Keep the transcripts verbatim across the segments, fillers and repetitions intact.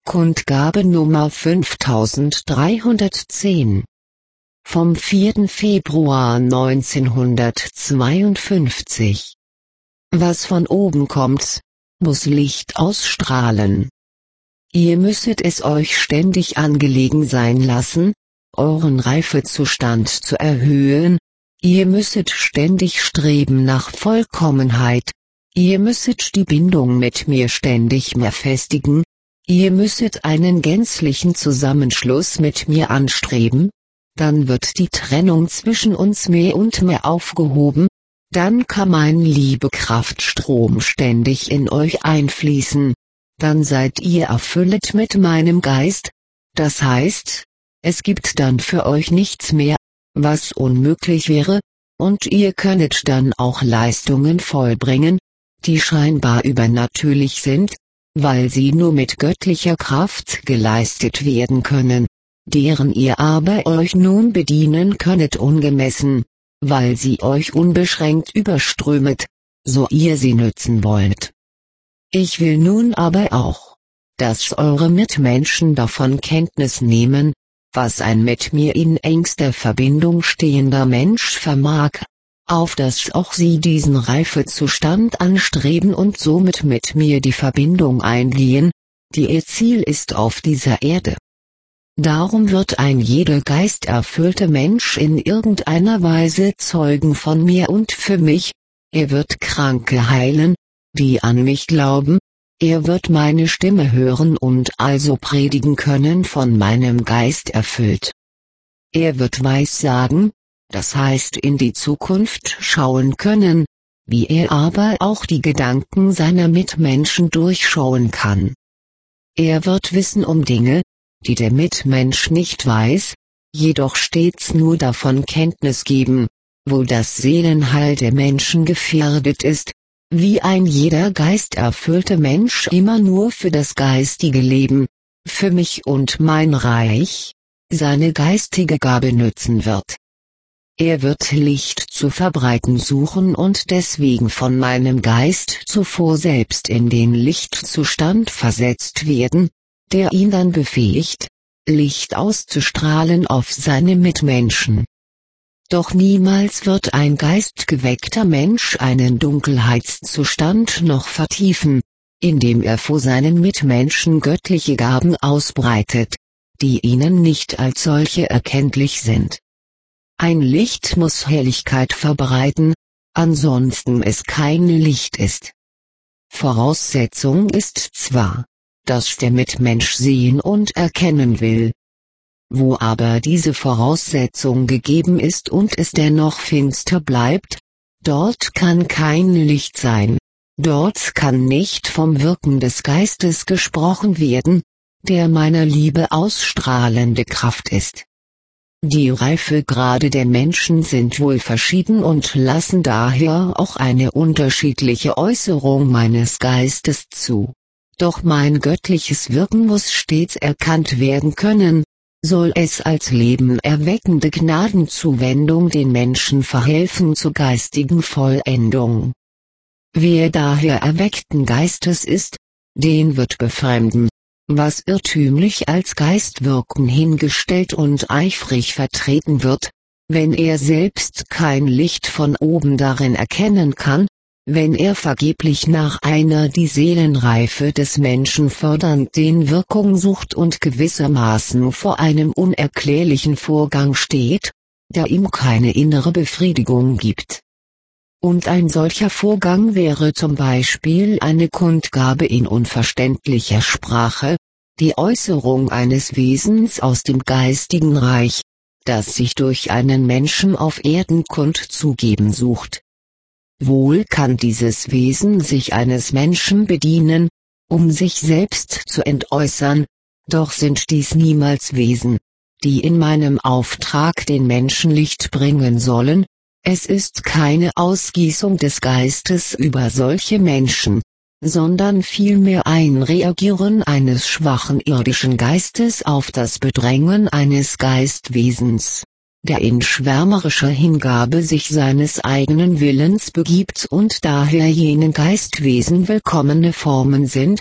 Kundgabe Nummer fünftausenddreihundertzehn. Vom vierten Februar neunzehnhundertzweiundfünfzig. Was von oben kommt, muss Licht ausstrahlen. Ihr müsstet es euch ständig angelegen sein lassen, euren Reifezustand zu erhöhen, ihr müsstet ständig streben nach Vollkommenheit, ihr müsstet die Bindung mit mir ständig mehr festigen, ihr müsstet einen gänzlichen Zusammenschluss mit mir anstreben, dann wird die Trennung zwischen uns mehr und mehr aufgehoben, dann kann mein Liebekraftstrom ständig in euch einfließen, dann seid ihr erfüllt mit meinem Geist, das heißt, es gibt dann für euch nichts mehr, was unmöglich wäre, und ihr könnet dann auch Leistungen vollbringen, die scheinbar übernatürlich sind, weil sie nur mit göttlicher Kraft geleistet werden können, deren ihr aber euch nun bedienen könnet ungemessen, weil sie euch unbeschränkt überströmet, so ihr sie nützen wollt. Ich will nun aber auch, dass eure Mitmenschen davon Kenntnis nehmen, was ein mit mir in engster Verbindung stehender Mensch vermag, auf dass auch sie diesen Reifezustand anstreben und somit mit mir die Verbindung eingehen, die ihr Ziel ist auf dieser Erde. Darum wird ein jeder geisterfüllte Mensch in irgendeiner Weise Zeugen von mir und für mich, er wird Kranke heilen, die an mich glauben, er wird meine Stimme hören und also predigen können von meinem Geist erfüllt. Er wird Weissagen, das heißt in die Zukunft schauen können, wie er aber auch die Gedanken seiner Mitmenschen durchschauen kann. Er wird wissen um Dinge, die der Mitmensch nicht weiß, jedoch stets nur davon Kenntnis geben, wo das Seelenheil der Menschen gefährdet ist, wie ein jeder geisterfüllte Mensch immer nur für das geistige Leben, für mich und mein Reich, seine geistige Gabe nützen wird. Er wird Licht zu verbreiten suchen und deswegen von meinem Geist zuvor selbst in den Lichtzustand versetzt werden, der ihn dann befähigt, Licht auszustrahlen auf seine Mitmenschen. Doch niemals wird ein geistgeweckter Mensch einen Dunkelheitszustand noch vertiefen, indem er vor seinen Mitmenschen göttliche Gaben ausbreitet, die ihnen nicht als solche erkenntlich sind. Ein Licht muss Helligkeit verbreiten, ansonsten es kein Licht ist. Voraussetzung ist zwar, dass der Mitmensch sehen und erkennen will. Wo aber diese Voraussetzung gegeben ist und es dennoch finster bleibt, dort kann kein Licht sein, dort kann nicht vom Wirken des Geistes gesprochen werden, der meiner Liebe ausstrahlende Kraft ist. Die Reifegrade der Menschen sind wohl verschieden und lassen daher auch eine unterschiedliche Äußerung meines Geistes zu. Doch mein göttliches Wirken muss stets erkannt werden können, soll es als lebenerweckende Gnadenzuwendung den Menschen verhelfen zur geistigen Vollendung. Wer daher erweckten Geistes ist, den wird befremden, was irrtümlich als Geistwirken hingestellt und eifrig vertreten wird, wenn er selbst kein Licht von oben darin erkennen kann, wenn er vergeblich nach einer die Seelenreife des Menschen fördernden Wirkung sucht und gewissermaßen vor einem unerklärlichen Vorgang steht, der ihm keine innere Befriedigung gibt. Und ein solcher Vorgang wäre zum Beispiel eine Kundgabe in unverständlicher Sprache, die Äußerung eines Wesens aus dem geistigen Reich, das sich durch einen Menschen auf Erden kundzugeben sucht. Wohl kann dieses Wesen sich eines Menschen bedienen, um sich selbst zu entäußern, doch sind dies niemals Wesen, die in meinem Auftrag den Menschen Licht bringen sollen. Es ist keine Ausgießung des Geistes über solche Menschen, sondern vielmehr ein Reagieren eines schwachen irdischen Geistes auf das Bedrängen eines Geistwesens, der in schwärmerischer Hingabe sich seines eigenen Willens begibt und daher jenen Geistwesen willkommene Formen sind,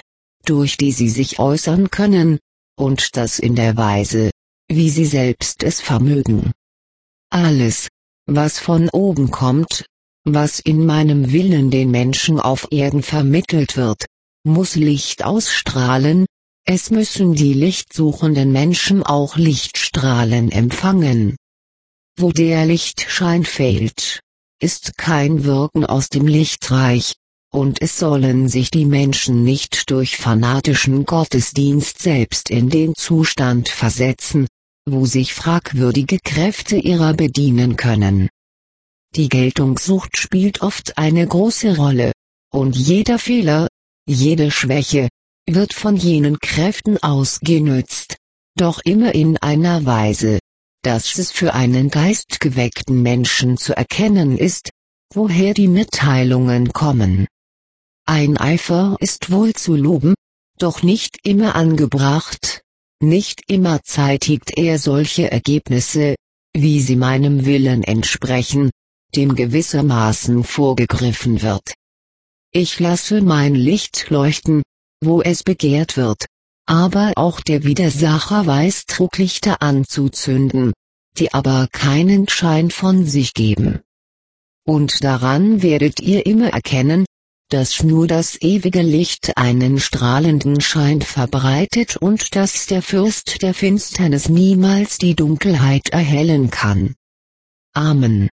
durch die sie sich äußern können, und das in der Weise, wie sie selbst es vermögen. Alles, was von oben kommt, was in meinem Willen den Menschen auf Erden vermittelt wird, muss Licht ausstrahlen, es müssen die lichtsuchenden Menschen auch Lichtstrahlen empfangen. Wo der Lichtschein fehlt, ist kein Wirken aus dem Lichtreich, und es sollen sich die Menschen nicht durch fanatischen Gottesdienst selbst in den Zustand versetzen, wo sich fragwürdige Kräfte ihrer bedienen können. Die Geltungssucht spielt oft eine große Rolle, und jeder Fehler, jede Schwäche, wird von jenen Kräften ausgenützt, doch immer in einer Weise, dass es für einen geistgeweckten Menschen zu erkennen ist, woher die Mitteilungen kommen. Ein Eifer ist wohl zu loben, doch nicht immer angebracht, nicht immer zeitigt er solche Ergebnisse, wie sie meinem Willen entsprechen, dem gewissermaßen vorgegriffen wird. Ich lasse mein Licht leuchten, wo es begehrt wird, aber auch der Widersacher weiß Drucklichter anzuzünden, die aber keinen Schein von sich geben. Und daran werdet ihr immer erkennen, dass nur das ewige Licht einen strahlenden Schein verbreitet und dass der Fürst der Finsternis niemals die Dunkelheit erhellen kann. Amen.